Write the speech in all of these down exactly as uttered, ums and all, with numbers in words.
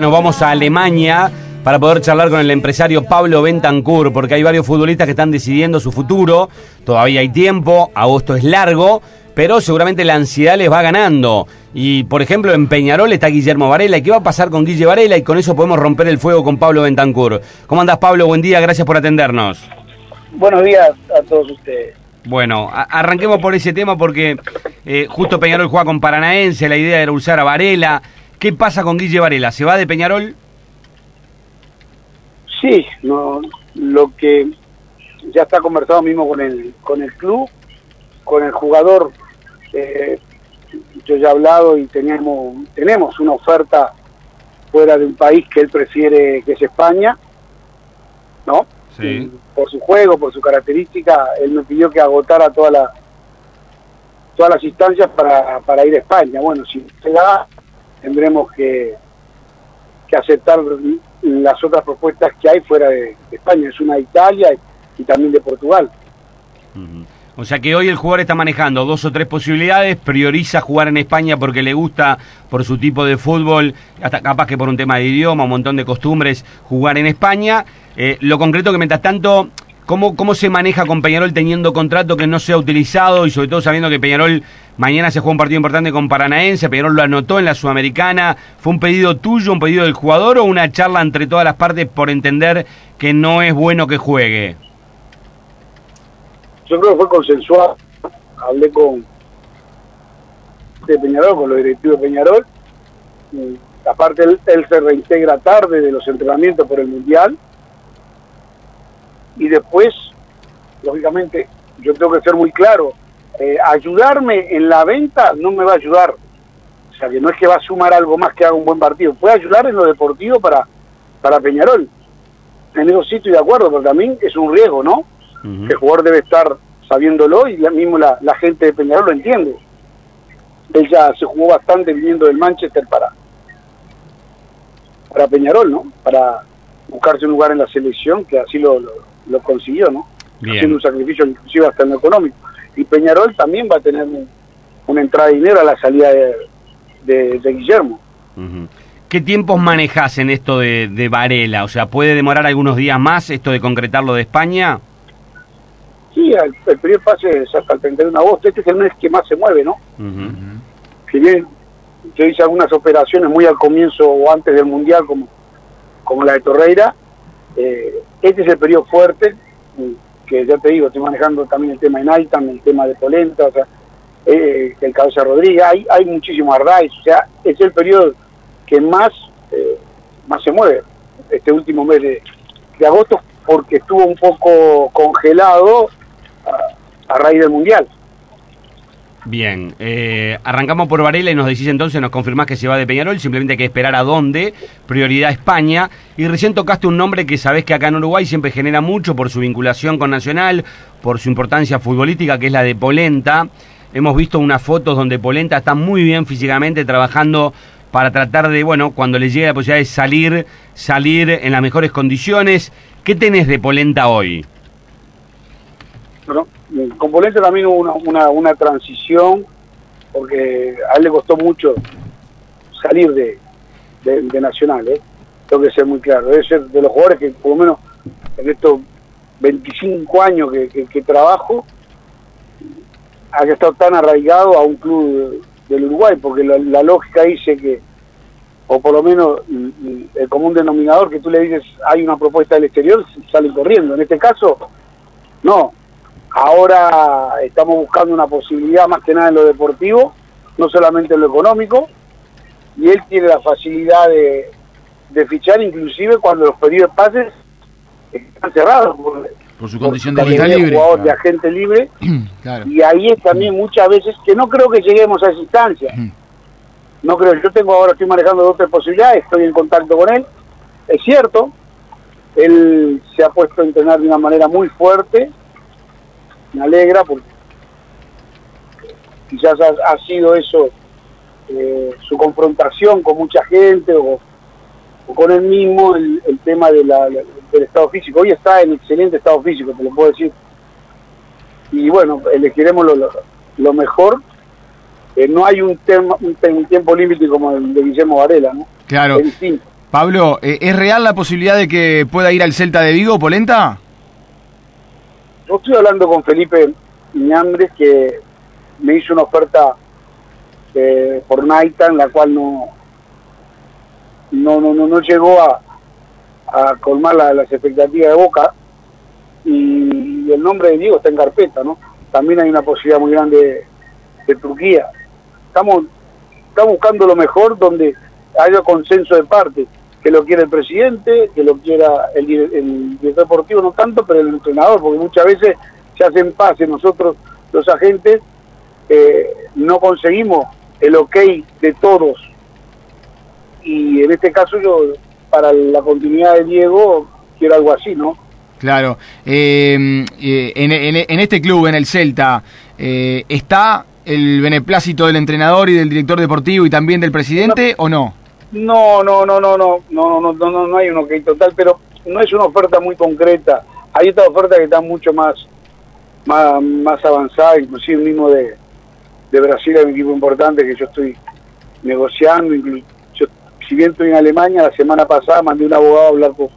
Nos vamos a Alemania para poder charlar con el empresario Pablo Bentancur, porque hay varios futbolistas que están decidiendo su futuro. Todavía hay tiempo, agosto es largo, pero seguramente la ansiedad les va ganando. Y, por ejemplo, en Peñarol está Guillermo Varela. ¿Y qué va a pasar con Guille Varela? Y con eso podemos romper el fuego con Pablo Bentancur. ¿Cómo andás, Pablo? Buen día, gracias por atendernos. Buenos días a todos ustedes. Bueno, a- arranquemos por ese tema porque eh, justo Peñarol juega con Paranaense, la idea era usar a Varela. ¿Qué pasa con Guille Varela? ¿Se va de Peñarol? Sí, no, lo que ya está conversado mismo con el con el club, con el jugador. Eh, yo ya he hablado y teníamos tenemos una oferta fuera de un país que él prefiere, que es España, ¿no? Sí. Y por su juego, por su característica, él me pidió que agotara toda la, todas las instancias para, para ir a España. Bueno, si se da, tendremos que, que aceptar las otras propuestas que hay fuera de, de España. Es una de Italia y también de Portugal. Uh-huh. O sea que hoy el jugador está manejando dos o tres posibilidades, prioriza jugar en España porque le gusta, por su tipo de fútbol, hasta capaz que por un tema de idioma, un montón de costumbres, jugar en España. Eh, lo concreto que mientras tanto, ¿cómo, ¿cómo se maneja con Peñarol teniendo contrato que no sea utilizado y sobre todo sabiendo que Peñarol mañana se juega un partido importante con Paranaense? Peñarol lo anotó en la Sudamericana. ¿Fue un pedido tuyo, un pedido del jugador o una charla entre todas las partes por entender que no es bueno que juegue? Yo creo que fue consensuado. Hablé con de Peñarol, con los directivos de Peñarol. Y aparte él, él se reintegra tarde de los entrenamientos por el Mundial. Y después, lógicamente, yo tengo que ser muy claro. Eh, ayudarme en la venta no me va a ayudar. O sea, que no es que va a sumar algo más que haga un buen partido. Puede ayudar en lo deportivo para, para Peñarol. En eso sí estoy de acuerdo, pero también es un riesgo, ¿no? Uh-huh. Que el jugador debe estar sabiéndolo y ya mismo la, la gente de Peñarol lo entiende. Él ya se jugó bastante viniendo del Manchester para para Peñarol, ¿no? Para buscarse un lugar en la selección, que así lo, lo, lo consiguió, ¿no? Bien. Haciendo un sacrificio inclusive hasta en lo económico. Y Peñarol también va a tener un, una entrada de dinero a la salida de, de, de Guillermo. Uh-huh. ¿Qué tiempos manejás en esto de, de Varela? O sea, ¿puede demorar algunos días más esto de concretarlo de España? Sí, el, el primer pase es hasta el treinta y uno de agosto. Este es el mes que más se mueve, ¿no? Uh-huh. Si bien yo hice algunas operaciones muy al comienzo o antes del Mundial, como, como la de Torreira, eh, este es el periodo fuerte, que ya te digo, estoy manejando también el tema de Naitan, el tema de Polenta, o sea, eh, el Cabeza Rodríguez, hay, hay muchísimos Arraiz, o sea, es el periodo que más, eh, más se mueve, este último mes de, de agosto, porque estuvo un poco congelado a, a raíz del Mundial. Bien, eh, arrancamos por Varela y nos decís entonces, nos confirmás que se va de Peñarol, simplemente hay que esperar a dónde, prioridad España, y recién tocaste un nombre que sabés que acá en Uruguay siempre genera mucho por su vinculación con Nacional, por su importancia futbolística, que es la de Polenta. Hemos visto unas fotos donde Polenta está muy bien físicamente, trabajando para tratar de, bueno, cuando le llegue la posibilidad de salir, salir en las mejores condiciones. ¿Qué tenés de Polenta hoy? Bueno, con Polenta también hubo una, una, una transición, porque a él le costó mucho salir de, de, de Nacional, ¿eh? Tengo que ser muy claro. Debe ser de los jugadores que, por lo menos, en estos veinticinco años que, que, que trabajo, ha estado tan arraigado a un club del Uruguay, porque la, la lógica dice que, o por lo menos el común denominador, que tú le dices hay una propuesta del exterior, salen corriendo. En este caso, no. Ahora estamos buscando una posibilidad más que nada en lo deportivo, no solamente en lo económico, y él tiene la facilidad de, de fichar inclusive cuando los periodos de pases están cerrados. Por, por su condición por, de liga libre. Jugador claro. de agente libre, claro. Y ahí es también muchas veces que no creo que lleguemos a esa instancia. No creo, yo tengo ahora, estoy manejando dos o tres posibilidades, estoy en contacto con él. Es cierto, él se ha puesto a entrenar de una manera muy fuerte, me alegra porque quizás ha, ha sido eso, eh, su confrontación con mucha gente o, o con él mismo, el, el tema de la, del estado físico. Hoy está en excelente estado físico, te lo puedo decir. Y bueno, elegiremos lo, lo, lo mejor. Eh, no hay un, tema, un, un tiempo límite como el de Guillermo Varela, ¿no? Claro. Es distinto. Pablo, eh, ¿es real la posibilidad de que pueda ir al Celta de Vigo, Polenta? Yo estoy hablando con Felipe Ñambres, que me hizo una oferta eh, por Naitan, la cual no no no no, no llegó a, a colmar la, las expectativas de Boca, y, y el nombre de Diego está en carpeta, ¿no? También hay una posibilidad muy grande de, de Turquía. Estamos, estamos buscando lo mejor donde haya consenso de parte, que lo quiera el presidente, que lo quiera el, el director deportivo, no tanto, pero el entrenador, porque muchas veces se hacen pases nosotros, los agentes, eh, no conseguimos el ok de todos, y en este caso yo, para la continuidad de Diego, quiero algo así, ¿no? Claro. Eh, eh, en, en, en este club, en el Celta, eh, ¿está el beneplácito del entrenador y del director deportivo y también del presidente no, o no? No, no, no, no, no, no, no, no, no, no hay un ok total, pero no es una oferta muy concreta. Hay esta oferta que está mucho más, más, más avanzada, inclusive mismo de, de Brasil, es un equipo importante que yo estoy negociando. Incluso, yo, si bien estoy en Alemania, la semana pasada mandé un abogado a hablar con,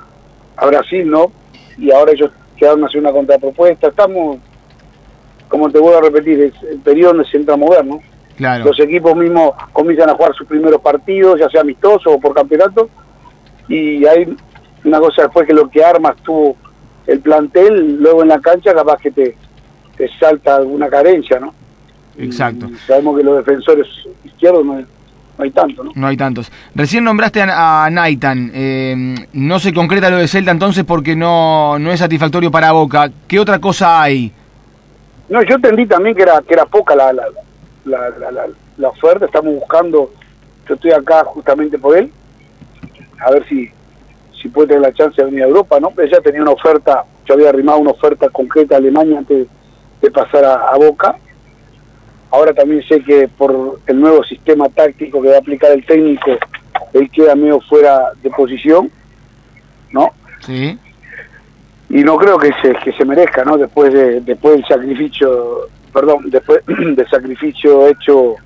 a Brasil, ¿no? Y ahora ellos quedaron a hacer una contrapropuesta. Estamos, como te vuelvo a repetir, es el periodo donde se entra a mover, ¿no? Claro. Los equipos mismos comienzan a jugar sus primeros partidos, ya sea amistosos o por campeonato, y hay una cosa después que lo que armas tú el plantel, luego en la cancha capaz que te, te salta alguna carencia, ¿no? Exacto. Y sabemos que los defensores izquierdos no hay, no hay tanto, ¿no? No hay tantos. Recién nombraste a, a Naitan, eh, no se concreta lo de Celta entonces porque no, no es satisfactorio para Boca. ¿Qué otra cosa hay? No, yo entendí también que era, que era poca la... la La, la, la, la oferta. Estamos buscando, yo estoy acá justamente por él, a ver si si puede tener la chance de venir a Europa, ¿no? Pero ya tenía una oferta, yo había arrimado una oferta concreta a Alemania antes de pasar a, a Boca. Ahora también sé que por el nuevo sistema táctico que va a aplicar el técnico, él queda medio fuera de posición, ¿no? Sí. Y no creo que se, que se merezca, ¿no? Después de después del sacrificio, perdón, después del sacrificio hecho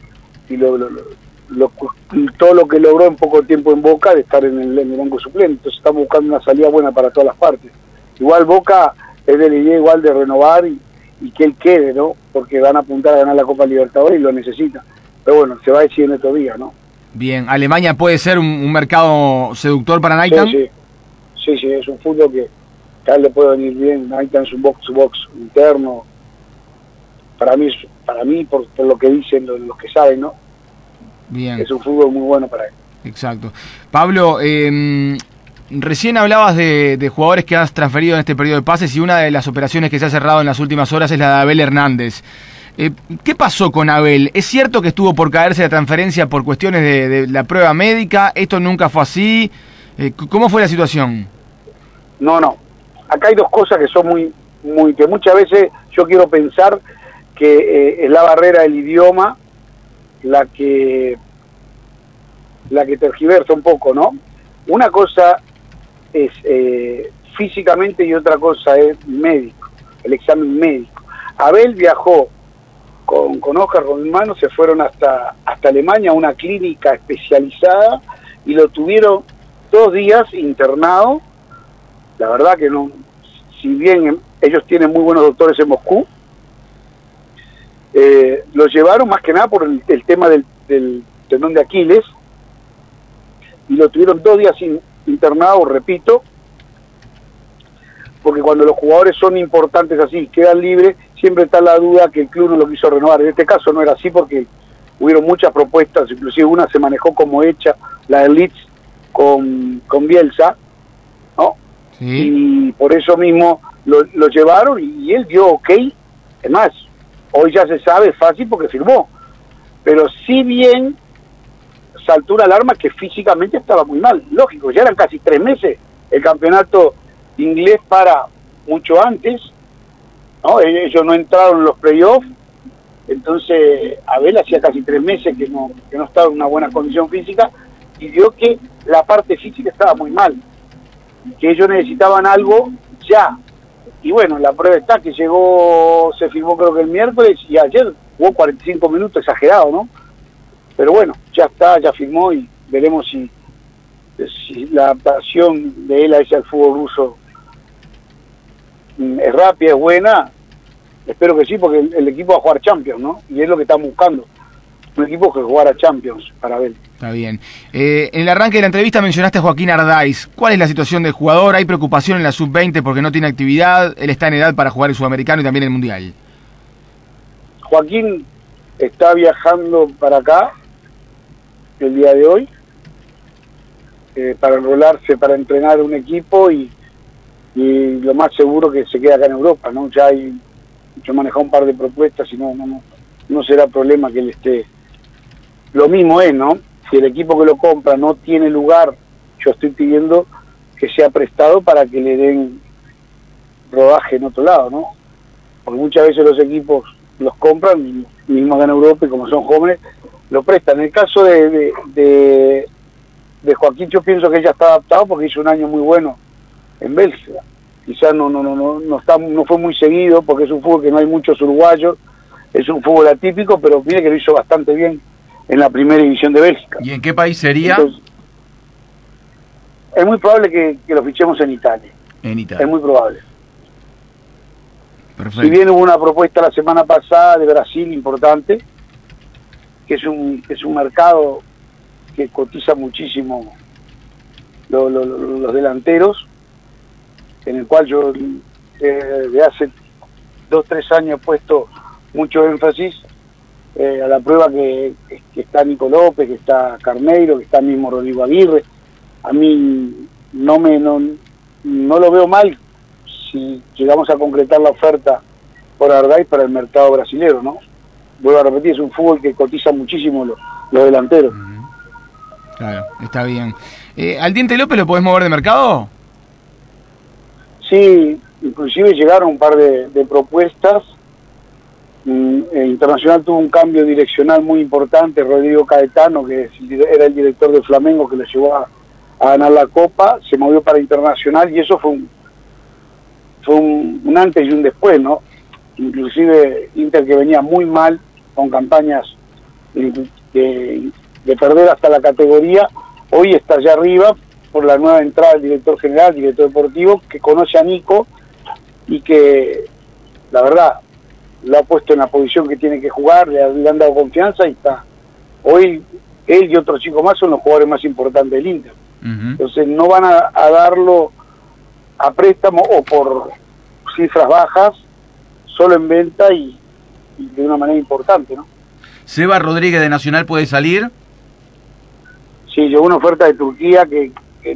y lo, lo, lo, todo lo que logró en poco tiempo en Boca, de estar en el, en el banco suplente. Entonces estamos buscando una salida buena para todas las partes. Igual Boca es de la idea igual de renovar y, y que él quede, ¿no? Porque van a apuntar a ganar la Copa Libertadores y lo necesita. Pero bueno, se va a decir en estos días, ¿no? Bien, ¿Alemania puede ser un, un mercado seductor para Naitan? Sí, sí, sí, sí, es un fútbol que a él le puede venir bien. Naitan es un box-to-box interno. Para mí, para mí por, por lo que dicen los, los que saben, ¿no? Bien. Es un fútbol muy bueno para él. Exacto. Pablo, eh, recién hablabas de, de jugadores que has transferido en este periodo de pases y una de las operaciones que se ha cerrado en las últimas horas es la de Abel Hernández. Eh, ¿Qué pasó con Abel? ¿Es cierto que estuvo por caerse la transferencia por cuestiones de, de la prueba médica? ¿Esto nunca fue así? Eh, ¿Cómo fue la situación? No, no. Acá hay dos cosas que son muy, muy, que muchas veces yo quiero pensar que eh, es la barrera del idioma la que la que tergiversa un poco, ¿no? Una cosa es eh, físicamente y otra cosa es médico, el examen médico. Abel viajó con, con Oscar, con mi hermano, se fueron hasta, hasta Alemania a una clínica especializada y lo tuvieron dos días internado. La verdad que no, si bien ellos tienen muy buenos doctores en Moscú, eh, lo llevaron más que nada por el, el tema del, del tendón de Aquiles, y lo tuvieron dos días in, internado, repito, porque cuando los jugadores son importantes así, quedan libres, siempre está la duda que el club no lo quiso renovar. En este caso no era así porque hubieron muchas propuestas, inclusive una se manejó como hecha, la del Leeds con, con Bielsa, ¿no? Sí. Y por eso mismo lo, lo llevaron y, y él dio ok. Es más, hoy ya se sabe fácil porque firmó, pero si bien saltó una alarma que físicamente estaba muy mal. Lógico, ya eran casi tres meses el campeonato inglés para mucho antes, ¿no? Ellos no entraron en los playoffs, entonces Abel hacía casi tres meses que no, que no estaba en una buena condición física y vio que la parte física estaba muy mal, que ellos necesitaban algo ya. Y bueno, la prueba está que llegó, se firmó creo que el miércoles y ayer jugó cuarenta y cinco minutos, exagerado, ¿no? Pero bueno, ya está, ya firmó y veremos si si la adaptación de él a ese al fútbol ruso es rápida, es buena, espero que sí, porque el, el equipo va a jugar Champions, ¿no? Y es lo que estamos buscando, un equipo que jugara Champions para ver. Está bien. Eh, en el arranque de la entrevista mencionaste a Joaquín Ardáiz. ¿Cuál es la situación del jugador? ¿Hay preocupación en la sub veinte porque no tiene actividad? Él está en edad para jugar el Sudamericano y también el Mundial. Joaquín está viajando para acá el día de hoy eh, para enrolarse, para entrenar un equipo y, y lo más seguro que se queda acá en Europa, ¿no? Ya hay, yo he manejado un par de propuestas y no, no, no, no será problema que él esté. Lo mismo es, ¿no? Si el equipo que lo compra no tiene lugar, yo estoy pidiendo que sea prestado para que le den rodaje en otro lado, ¿no? Porque muchas veces los equipos los compran, mismo acá en Europa, y como son jóvenes, lo prestan. En el caso de, de, de, de Joaquín, yo pienso que ya está adaptado porque hizo un año muy bueno en Bélgica. Quizás no, no, no, no, no, está, no fue muy seguido porque es un fútbol que no hay muchos uruguayos, es un fútbol atípico, pero mire que lo hizo bastante bien en la primera división de Bélgica. ¿Y en qué país sería? Entonces, es muy probable que, que lo fichemos en Italia. En Italia. Es muy probable. Perfecto. Si bien hubo una propuesta la semana pasada de Brasil importante, que es un, que es un mercado que cotiza muchísimo lo, lo, lo, los delanteros, en el cual yo eh, de hace dos tres años he puesto mucho énfasis eh, a la prueba que, que está Nico López, que está Carneiro, que está mismo Rodrigo Aguirre. A mí no me no, no lo veo mal si llegamos a concretar la oferta por Ardáiz para el mercado brasilero, ¿no? Vuelvo a repetir, es un fútbol que cotiza muchísimo los, los delanteros. Claro, está bien. Eh, ¿Al Diente López lo podés mover de mercado? Sí, inclusive llegaron un par de, de propuestas. Mm, eh, Internacional tuvo un cambio direccional muy importante. Rodrigo Caetano, que es, era el director de Flamengo, que lo llevó a, a ganar la Copa, se movió para Internacional y eso fue un, fue un, un antes y un después, ¿no? Inclusive Inter, que venía muy mal con campañas de, de, de perder hasta la categoría, hoy está allá arriba por la nueva entrada del director general, director deportivo, que conoce a Nico y que la verdad lo ha puesto en la posición que tiene que jugar, le, le han dado confianza y está. Hoy él y otros chicos más son los jugadores más importantes del Inter. Uh-huh. Entonces no van a, a darlo a préstamo o por cifras bajas, solo en venta y, y de una manera importante, ¿no? ¿Seba Rodríguez de Nacional puede salir? Sí, llegó una oferta de Turquía que, que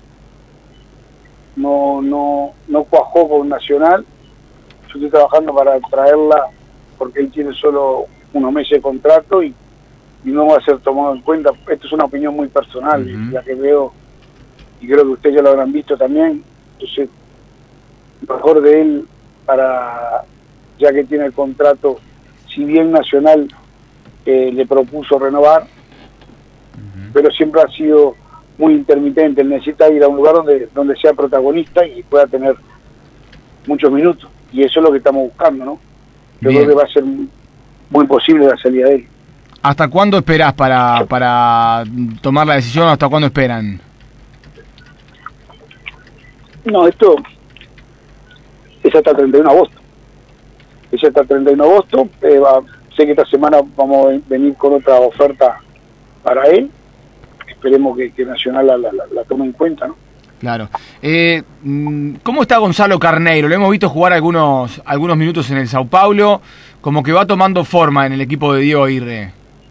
no, no, no cuajó con Nacional. Yo estoy trabajando para traerla porque él tiene solo unos meses de contrato y, y no va a ser tomado en cuenta. Esto es una opinión muy personal, uh-huh. la que veo, y creo que ustedes ya lo habrán visto también. Entonces, mejor de él para, ya que tiene el contrato, si bien Nacional eh, le propuso renovar, uh-huh. pero siempre ha sido muy intermitente. Él necesita ir a un lugar donde, donde sea protagonista y pueda tener muchos minutos, y eso es lo que estamos buscando, ¿no? Yo Bien. creo que va a ser muy posible la salida de él. ¿Hasta cuándo esperás para, para tomar la decisión? ¿Hasta cuándo esperan? No, esto es hasta el treinta y uno de agosto. Es hasta el treinta y uno de agosto. Eh, va, sé que esta semana vamos a venir con otra oferta para él. Esperemos que, que Nacional la, la, la tome en cuenta, ¿no? Claro. Eh, ¿Cómo está Gonzalo Carneiro? Lo hemos visto jugar algunos, algunos minutos en el Sao Paulo, como que va tomando forma en el equipo de Diego Aguirre.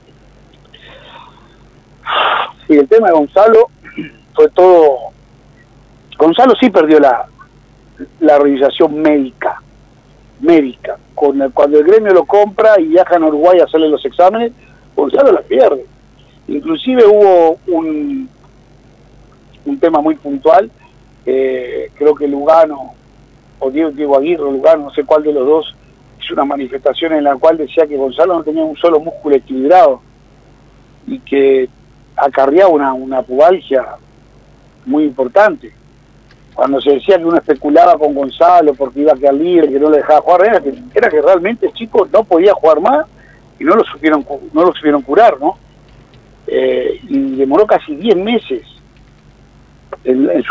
Sí, el tema de Gonzalo fue todo... Gonzalo sí perdió la, la revisación médica, médica. Con el, cuando el gremio lo compra y viaja a Uruguay a hacerle los exámenes, Gonzalo la pierde. Inclusive hubo un, un tema muy puntual, eh, creo que Lugano, o Diego, Diego Aguirre, Lugano, no sé cuál de los dos, hizo una manifestación en la cual decía que Gonzalo no tenía un solo músculo equilibrado y que acarreaba una, una pubalgia muy importante. Cuando se decía que uno especulaba con Gonzalo porque iba a quedar libre, que no le dejaba jugar, era que, era que realmente el chico no podía jugar más y no lo supieron, no lo supieron curar, ¿no? Eh, y demoró casi diez meses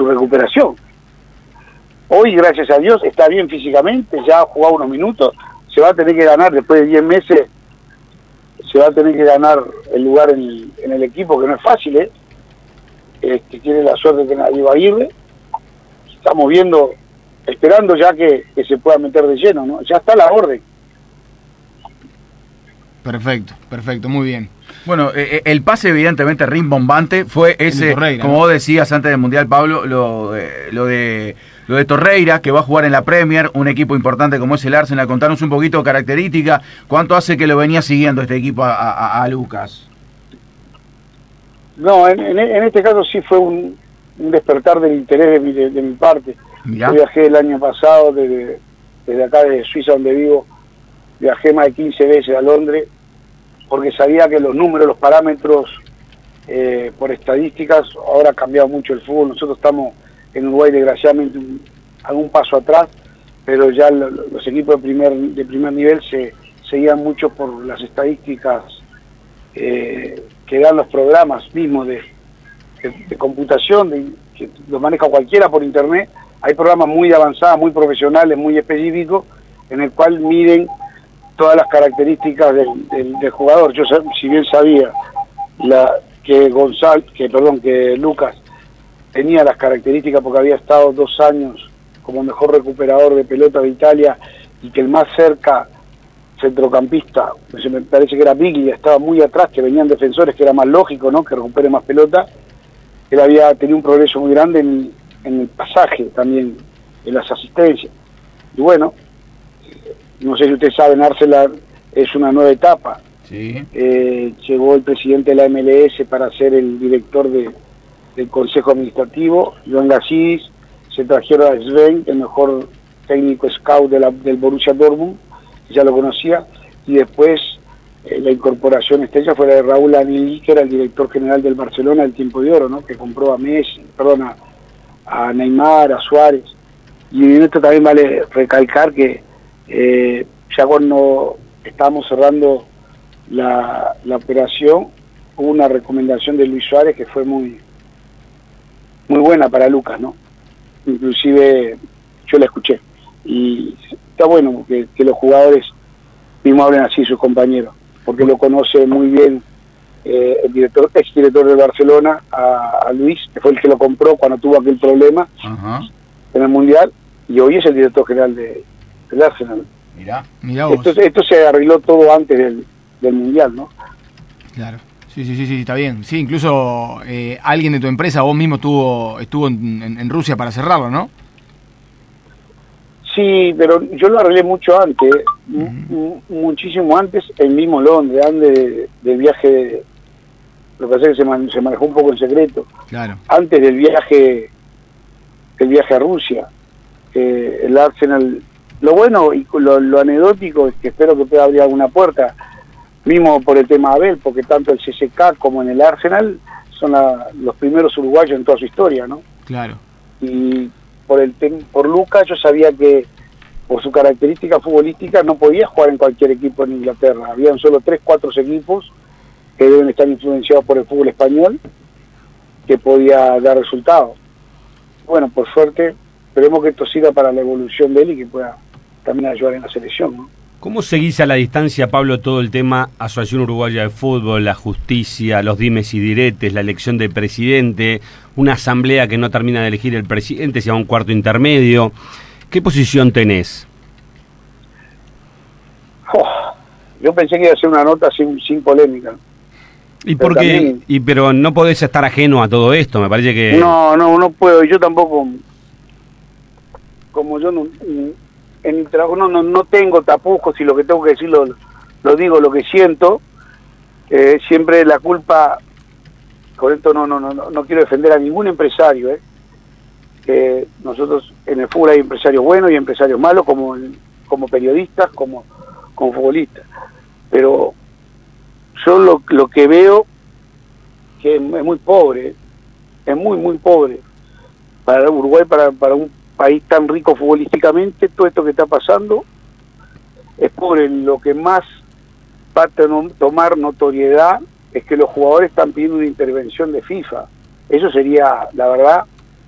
su recuperación. Hoy, gracias a Dios, está bien físicamente, ya ha jugado unos minutos, se va a tener que ganar después de diez meses, se va a tener que ganar el lugar en el, en el equipo, que no es fácil, ¿eh? Este, tiene la suerte de tener a Diego Aguirre. Estamos viendo, esperando ya que, que se pueda meter de lleno, ¿no? Ya está la orden. Perfecto, perfecto, muy bien. Bueno, eh, el pase evidentemente rimbombante fue ese, Torreira, como ¿no? vos decías antes del Mundial, Pablo, lo, eh, lo de lo de Torreira, que va a jugar en la Premier, un equipo importante como es el Arsenal. Contanos un poquito de característica, ¿cuánto hace que lo venía siguiendo este equipo a, a, a Lucas? No, en, en, en este caso sí fue un, un despertar del interés de mi, de, de mi parte. Mirá. Yo viajé el año pasado desde, desde acá, de Suiza, donde vivo, viajé más de quince veces a Londres, porque sabía que los números, los parámetros, eh, por estadísticas, ahora ha cambiado mucho el fútbol. Nosotros estamos en Uruguay, desgraciadamente, un, algún paso atrás, pero ya lo, los equipos de primer, de primer nivel se seguían mucho por las estadísticas eh, que dan los programas mismos de, de, de computación, de, que los maneja cualquiera por internet. Hay programas muy avanzados, muy profesionales, muy específicos, en el cual miden todas las características del, del, del jugador. Yo, si bien sabía la, que Gonzalo, que perdón, que Lucas tenía las características porque había estado dos años como mejor recuperador de pelota de Italia, y que el más cerca centrocampista, me parece que era Biglia, estaba muy atrás, que venían defensores, que era más lógico, ¿no?, que recupere más pelota. Él había tenido un progreso muy grande en, en el pasaje también, en las asistencias. Y bueno, no sé si ustedes saben, Arsenal es una nueva etapa. Sí. Eh, llegó el presidente de la M L S para ser el director de, del Consejo Administrativo, Joan Gassis. Se trajeron a Sven, el mejor técnico scout de la, del Borussia Dortmund, ya lo conocía, y después eh, la incorporación estrella fue la de Raúl Anilí, que era el director general del Barcelona del Tiempo de Oro, ¿no?, que compró a Messi, perdón, a, a Neymar, a Suárez. Y en esto también vale recalcar que eh, ya cuando estábamos cerrando la, la operación, hubo una recomendación de Luis Suárez que fue muy muy buena para Lucas, ¿no? Inclusive yo la escuché, y está bueno que, que los jugadores mismos hablen así, sus compañeros, porque lo conoce muy bien eh, el director, ex director de Barcelona, a, a Luis, que fue el que lo compró cuando tuvo aquel problema. Ajá. En el Mundial, y hoy es el director general de, del Arsenal. Mirá. Mirá vos. Esto, esto se arregló todo antes del, del Mundial, ¿no? Claro. Sí, sí, sí, sí, está bien. Sí, incluso eh, alguien de tu empresa, vos mismo estuvo estuvo en, en, en Rusia para cerrarlo, ¿no? Sí, pero yo lo arreglé mucho antes, uh-huh. muchísimo antes, el mismo Londres, antes de, del viaje, de, lo que pasa es que se, man, se manejó un poco en secreto. Claro. Antes del viaje, el viaje a Rusia, eh, el Arsenal, lo bueno y lo, lo anecdótico es que espero que pueda abrir alguna puerta, mismo por el tema Abel, porque tanto el C S K como en el Arsenal son la, los primeros uruguayos en toda su historia, ¿no? Claro. Y por el por Lucas yo sabía que por su característica futbolística no podía jugar en cualquier equipo en Inglaterra. Habían solo tres, cuatro equipos que deben estar influenciados por el fútbol español que podía dar resultados. Bueno, por suerte, esperemos que esto sirva para la evolución de él y que pueda también ayudar en la selección, ¿no? ¿Cómo seguís a la distancia, Pablo, todo el tema Asociación Uruguaya de Fútbol, la justicia, los dimes y diretes, la elección del presidente, una asamblea que no termina de elegir el presidente, se llama un cuarto intermedio? ¿Qué posición tenés? Oh, yo pensé que iba a ser una nota sin, sin polémica. ¿Y por qué? También... Y, pero no podés estar ajeno a todo esto, me parece que... No, no, no puedo, yo tampoco, como yo no... en mi trabajo no, no no tengo tapujos, y lo que tengo que decir lo, lo digo, lo que siento. Eh, siempre la culpa, con esto no no no no quiero defender a ningún empresario, eh. Eh, nosotros en el fútbol hay empresarios buenos y empresarios malos, como como periodistas, como como futbolistas, pero yo lo, lo que veo que es muy pobre, es muy muy pobre para Uruguay, para para un país tan rico futbolísticamente. Todo esto que está pasando es pobre. Lo que más va a tomar notoriedad es que los jugadores están pidiendo una intervención de FIFA. Eso sería, la verdad,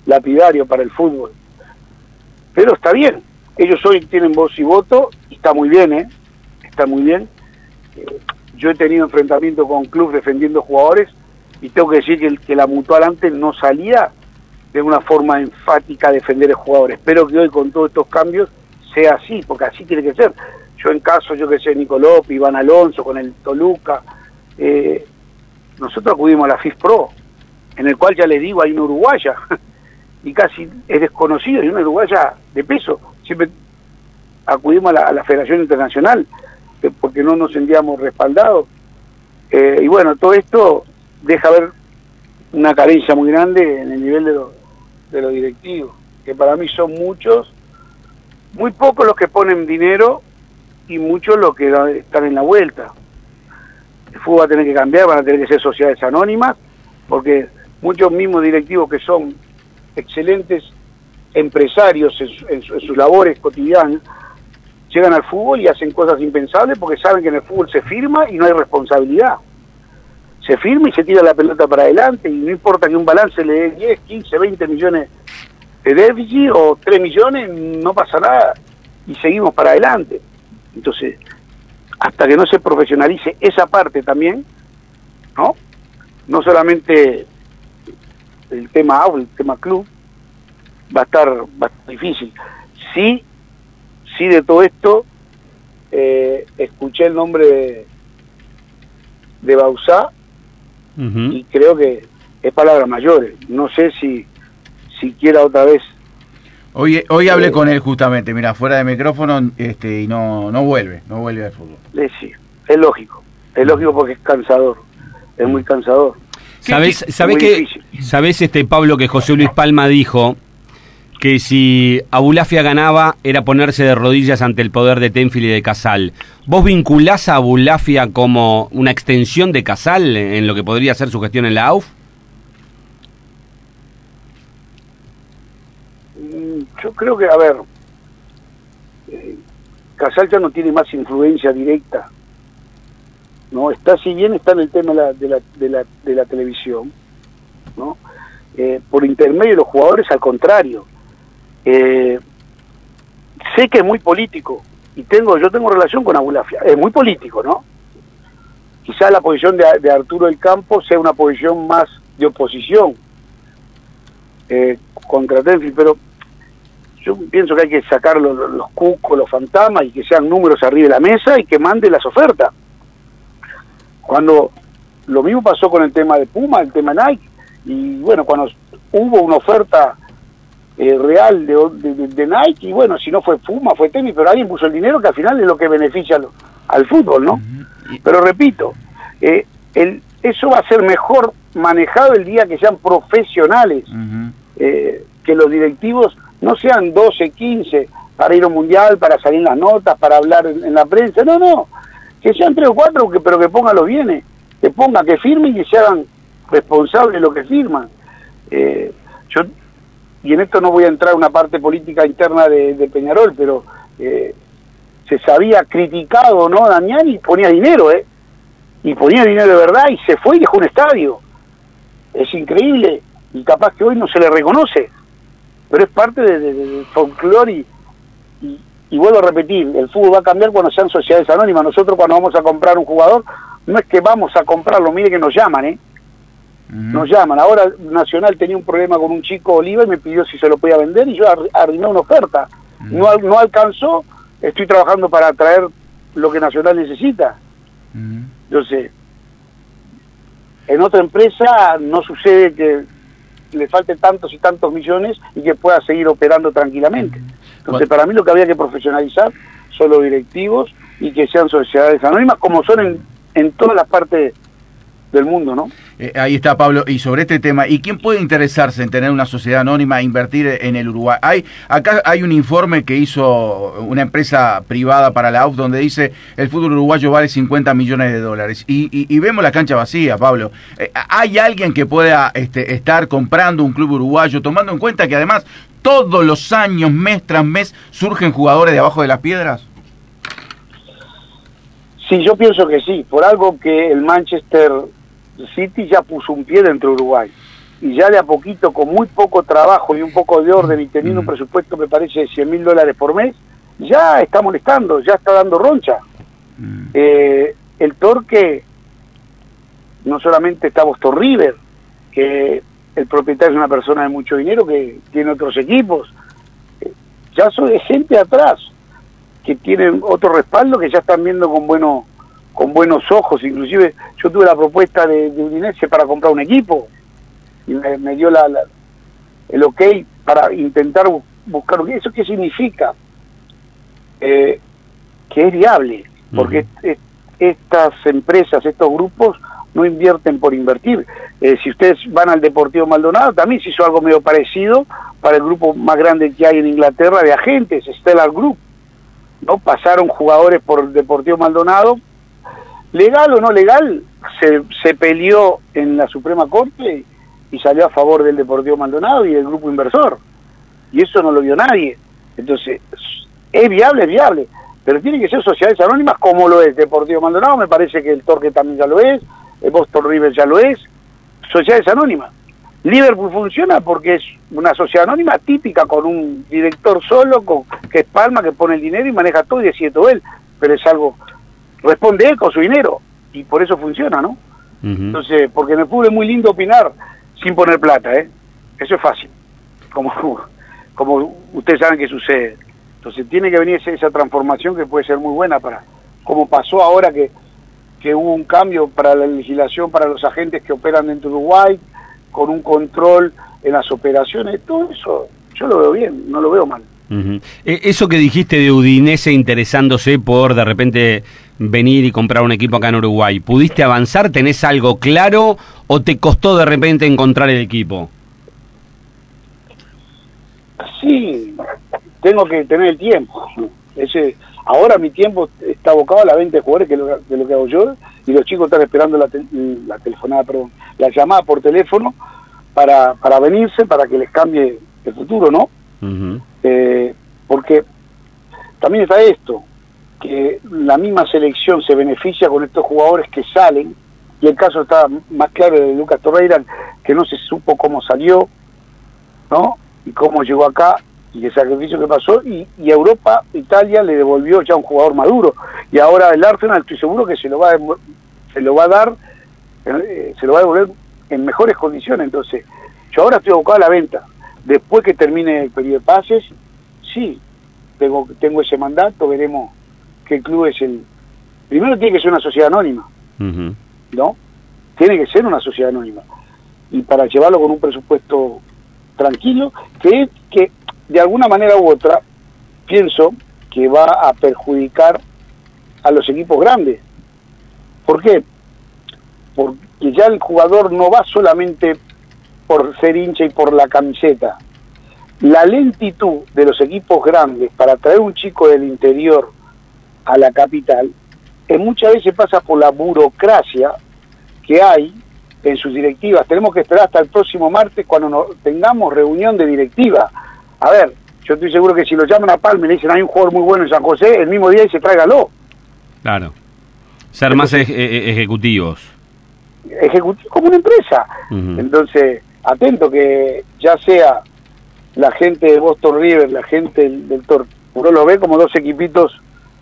lapidario para el fútbol. Pero está bien, ellos hoy tienen voz y voto, y está muy bien, ¿eh? Está muy bien. Eh, yo he tenido enfrentamiento con clubes defendiendo jugadores, y tengo que decir que, el, que la Mutual antes no salía de una forma enfática a defender a jugadores. Espero que hoy con todos estos cambios sea así, porque así tiene que ser. Yo en caso, yo que sé, Nico López, Iván Alonso, con el Toluca, eh, nosotros acudimos a la FIFPro, en el cual ya les digo, hay una uruguaya, y casi es desconocido, y una uruguaya de peso. Siempre acudimos a la, a la Federación Internacional, eh, porque no nos sentíamos respaldados. Eh, y bueno, todo esto deja ver una carencia muy grande en el nivel de los de los directivos, que para mí son muchos, muy pocos los que ponen dinero y muchos los que están en la vuelta. El fútbol va a tener que cambiar, van a tener que ser sociedades anónimas, porque muchos mismos directivos que son excelentes empresarios en, su, en, su, en sus labores cotidianas, llegan al fútbol y hacen cosas impensables porque saben que en el fútbol se firma y no hay responsabilidad. Se firma y se tira la pelota para adelante, y no importa que un balance le dé diez, quince, veinte millones de déficit o tres millones, no pasa nada y seguimos para adelante. Entonces, hasta que no se profesionalice esa parte también, ¿no? No solamente el tema aula, el tema club, va a estar, va a estar difícil. Sí, sí de todo esto, eh, escuché el nombre de, de Bauzá, uh-huh. y creo que es palabras mayores. No sé si si quiera otra vez. Hoy hoy hablé eh, con él justamente, mira, fuera de micrófono, este y no no vuelve, no vuelve al fútbol. Eh, sí, es lógico, es lógico porque es cansador, es muy cansador. ¿Sabés, sabés que, sabés este Pablo, que José Luis Palma dijo que si Abulafia ganaba era ponerse de rodillas ante el poder de Tenfield y de Casal? ¿Vos vinculás a Abulafia como una extensión de Casal en lo que podría ser su gestión en la A U F? Yo creo que, a ver, eh, Casal ya no tiene más influencia directa, ¿no? Está, si bien está en el tema de la, de la, de la, de la televisión, ¿no? Eh, por intermedio de los jugadores, al contrario. Eh, sé que es muy político, y tengo yo tengo relación con Abulafia, es muy político, ¿no? Quizás la posición de, de Arturo del Campo sea una posición más de oposición eh, contra Tenfield, pero yo pienso que hay que sacar los, los cucos, los fantasmas, y que sean números arriba de la mesa y que mande las ofertas. Cuando lo mismo pasó con el tema de Puma, el tema Nike, y bueno, cuando hubo una oferta eh, real de, de, de Nike, y bueno, si no fue Puma, fue tenis, pero alguien puso el dinero, que al final es lo que beneficia al, al fútbol, ¿no? Uh-huh. Pero repito, eh, el, eso va a ser mejor manejado el día que sean profesionales, uh-huh. eh, que los directivos no sean doce, quince para ir a un mundial, para salir en las notas, para hablar en, en la prensa, no, no, que sean tres o cuatro, que, pero que pongan los bienes, que pongan, que firmen y que se hagan responsables de lo que firman. Eh, yo, y en esto no voy a entrar en una parte política interna de, de Peñarol, pero eh, se sabía criticado, ¿no? Damián, y ponía dinero, ¿eh? Y ponía dinero de verdad, y se fue y dejó un estadio. Es increíble, y capaz que hoy no se le reconoce, pero es parte de, de, de folclore, y, y, y vuelvo a repetir, el fútbol va a cambiar cuando sean sociedades anónimas. Nosotros cuando vamos a comprar un jugador, no es que vamos a comprarlo, mire que nos llaman, ¿eh? Uh-huh. Nos llaman. Ahora Nacional tenía un problema con un chico Oliva y me pidió si se lo podía vender, y yo ar- arrimé una oferta. Uh-huh. No, no alcanzó, estoy trabajando para traer lo que Nacional necesita. Uh-huh. Entonces, en otra empresa no sucede que le falte tantos y tantos millones y que pueda seguir operando tranquilamente. Entonces, para mí lo que había que profesionalizar son los directivos, y que sean sociedades anónimas, como son en, en todas las partes del mundo, ¿no? Eh, ahí está, Pablo. Y sobre este tema, ¿y quién puede interesarse en tener una sociedad anónima e invertir en el Uruguay? Hay acá hay un informe que hizo una empresa privada para la A U F donde dice el fútbol uruguayo vale cincuenta millones de dólares. Y, y, y vemos la cancha vacía, Pablo. Eh, ¿Hay alguien que pueda este, estar comprando un club uruguayo, tomando en cuenta que además todos los años, mes tras mes, surgen jugadores de abajo de las piedras? Sí, yo pienso que sí, por algo que el Manchester City ya puso un pie dentro de Uruguay. y ya de a poquito, con muy poco trabajo y un poco de orden y teniendo un presupuesto me parece de cien mil dólares por mes, ya está molestando, ya está dando roncha. Eh, el Torque, no solamente está Boston River, que el propietario es una persona de mucho dinero que tiene otros equipos, eh, ya soy gente atrás que tienen otro respaldo que ya están viendo con bueno, con buenos ojos. Inclusive yo tuve la propuesta de, de Udinese para comprar un equipo y me, me dio la, la, el ok para intentar bu buscar. ¿Eso qué significa? Eh, que es viable, porque uh-huh. es, es, estas empresas, estos grupos no invierten por invertir. Eh, si ustedes van al Deportivo Maldonado, también se hizo algo medio parecido para el grupo más grande que hay en Inglaterra de agentes, Stellar Group, ¿no? Pasaron jugadores por el Deportivo Maldonado, legal o no legal, se, se peleó en la Suprema Corte y salió a favor del Deportivo Maldonado y del grupo inversor, y eso no lo vio nadie. Entonces, es viable, es viable, pero tiene que ser sociedades anónimas como lo es Deportivo Maldonado, me parece que el Torque también ya lo es, el Boston River ya lo es, sociedades anónimas. Liverpool funciona porque es una sociedad anónima típica con un director solo, con, que es Palma, que pone el dinero y maneja todo y decide todo él, pero es algo, responde él con su dinero, y por eso funciona, ¿no? Uh-huh. Entonces, porque en el fútbol es muy lindo opinar sin poner plata, ¿eh? Eso es fácil, como, como ustedes saben que sucede. Entonces tiene que venir esa transformación que puede ser muy buena para, como pasó ahora que, que hubo un cambio para la legislación para los agentes que operan dentro de Uruguay, con un control en las operaciones, todo eso yo lo veo bien, no lo veo mal. Uh-huh. Eso que dijiste de Udinese interesándose por de repente venir y comprar un equipo acá en Uruguay, ¿pudiste avanzar? ¿Tenés algo claro o te costó de repente encontrar el equipo? Sí, tengo que tener el tiempo. Ese, ahora mi tiempo está abocado a la venta de jugadores, que es lo, de lo que hago yo, y los chicos están esperando la, te, la telefonada, perdón, la llamada por teléfono para, para venirse, para que les cambie el futuro, ¿no? Uh-huh. Eh, porque también está esto, que la misma selección se beneficia con estos jugadores que salen, y el caso está más claro de Lucas Torreira, que no se supo cómo salió, ¿no? Y cómo llegó acá, y el sacrificio que pasó, y, y Europa, Italia le devolvió ya un jugador maduro, y ahora el Arsenal estoy seguro que se lo va a, se lo va a dar, eh, se lo va a devolver en mejores condiciones. Entonces, yo ahora estoy abocado a la venta. Después que termine el periodo de pases, sí, tengo, tengo ese mandato, veremos qué club es el... Primero tiene que ser una sociedad anónima, uh-huh. ¿no? Tiene que ser una sociedad anónima. Y para llevarlo con un presupuesto tranquilo, que es que de alguna manera u otra, pienso que va a perjudicar a los equipos grandes. ¿Por qué? Porque ya el jugador no va solamente por ser hincha y por la camiseta. La lentitud de los equipos grandes para traer un chico del interior a la capital, que muchas veces pasa por la burocracia que hay en sus directivas. Tenemos que esperar hasta el próximo martes cuando nos tengamos reunión de directiva. A ver, yo estoy seguro que si lo llaman a Palma y le dicen hay un jugador muy bueno en San José, el mismo día dice tráigalo. Claro. Ser más ej ejecutivos. Ejecutivos como una empresa. Uh-huh. Entonces, atento que ya sea la gente de Boston River, la gente del, del Torque, uno lo ve como dos equipitos,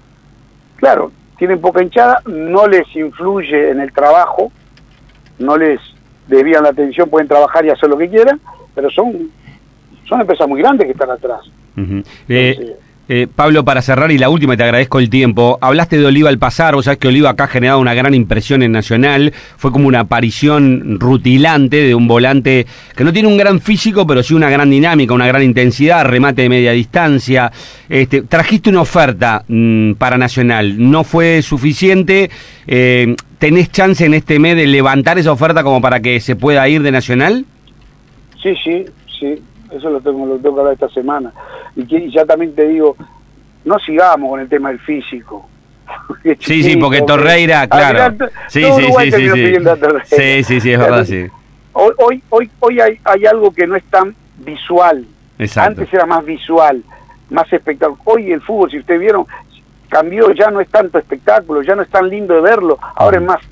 claro, tienen poca hinchada, no les influye en el trabajo, no les desvían la atención, pueden trabajar y hacer lo que quieran, pero son, son empresas muy grandes que están atrás. Uh-huh. eh, eh, Pablo, para cerrar y la última, te agradezco el tiempo, hablaste de Oliva al pasar, vos sabés que Oliva acá ha generado una gran impresión en Nacional, fue como una aparición rutilante de un volante que no tiene un gran físico, pero sí una gran dinámica, una gran intensidad, remate de media distancia. Este, trajiste una oferta mmm, para Nacional, no fue suficiente, eh, ¿tenés chance en este mes de levantar esa oferta como para que se pueda ir de Nacional? Sí, sí, sí. Eso lo tengo, lo tengo que hablar esta semana. Y, que, y ya también te digo, no sigamos con el tema del físico. Sí, chiquito, sí, porque Torreira, claro. Final, sí, sí, sí, sí, sí. sí, sí, sí, es verdad, sí. Hoy, hoy, hoy, hoy hay, hay algo que no es tan visual. Exacto. Antes era más visual, más espectáculo. Hoy el fútbol, si ustedes vieron, cambió, ya no es tanto espectáculo, ya no es tan lindo de verlo. Ahora uh-huh. es más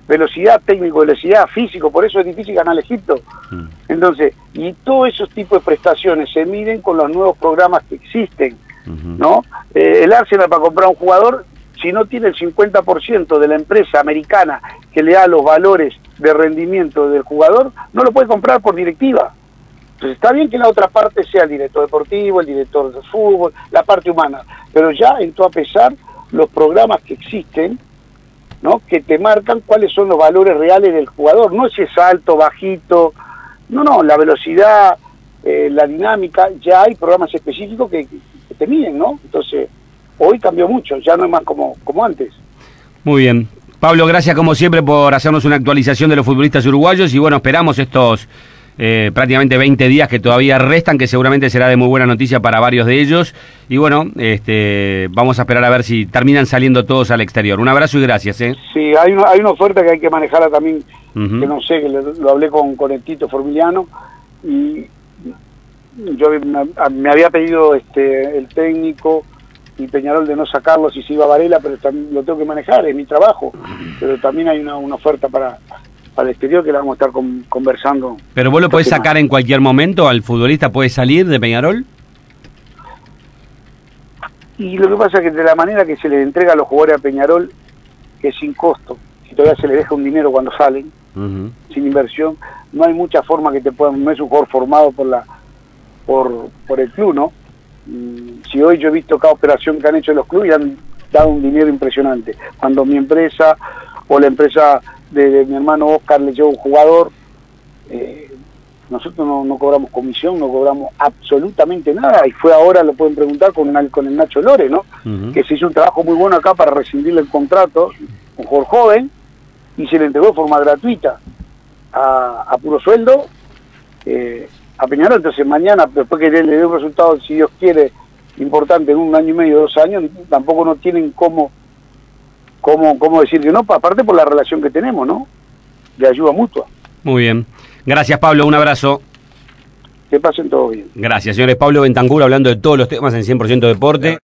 velocidad, técnico, velocidad, físico, por eso es difícil ganar Egipto. Mm. Entonces, y todos esos tipos de prestaciones se miden con los nuevos programas que existen, uh-huh. ¿no? Eh, el Arsenal para comprar un jugador, si no tiene el cincuenta por ciento de la empresa americana que le da los valores de rendimiento del jugador, no lo puede comprar por directiva. Entonces está bien que la otra parte sea el director deportivo, el director de fútbol, la parte humana, pero ya entró a pesar los programas que existen, ¿no? Que te marcan cuáles son los valores reales del jugador, no ese salto, bajito, no, no, la velocidad, eh, la dinámica, ya hay programas específicos que, que te miden, ¿no? Entonces, hoy cambió mucho, ya no es más como, como antes. Muy bien. Pablo, gracias como siempre por hacernos una actualización de los futbolistas uruguayos y bueno, esperamos estos eh, prácticamente veinte días que todavía restan, que seguramente será de muy buena noticia para varios de ellos y bueno, este, vamos a esperar a ver si terminan saliendo todos al exterior. Un abrazo y gracias. ¿eh? Sí, hay una, hay una oferta que hay que manejarla también, uh-huh. que no sé, que lo, lo hablé con, con el Tito Formiliano y yo me, me había pedido este el técnico y Peñarol de no sacarlo si se iba a Varela, pero también lo tengo que manejar, es mi trabajo, pero también hay una, una oferta para, para el exterior que la vamos a estar con, conversando. ¿Pero vos lo podés sacar semana. En cualquier momento? ¿Al futbolista puede salir de Peñarol? Y lo que pasa es que de la manera que se les entrega a los jugadores a Peñarol, que es sin costo, si todavía se les deja un dinero cuando salen, uh-huh. sin inversión, no hay mucha forma que te puedan, no es un jugador formado por la por, por el club, ¿no? Si hoy yo he visto cada operación que han hecho los clubes y han dado un dinero impresionante. Cuando mi empresa o la empresa de, de mi hermano Oscar le lleva un jugador, eh, nosotros no, no cobramos comisión, no cobramos absolutamente nada. Y fue ahora, lo pueden preguntar, con, una, con el Nacho Lore, ¿no? Uh-huh. Que se hizo un trabajo muy bueno acá para rescindirle el contrato, un jugador joven, y se le entregó de forma gratuita a, a puro sueldo. Eh, a Peñarol, entonces mañana, después que le dé un resultado, si Dios quiere, importante en un año y medio, dos años, tampoco no tienen cómo, cómo, cómo decir que no, aparte por la relación que tenemos, ¿no? De ayuda mutua. Muy bien. Gracias, Pablo, un abrazo. Que pasen todo bien. Gracias, señores. Pablo Bentancur hablando de todos los temas en cien por ciento Deporte.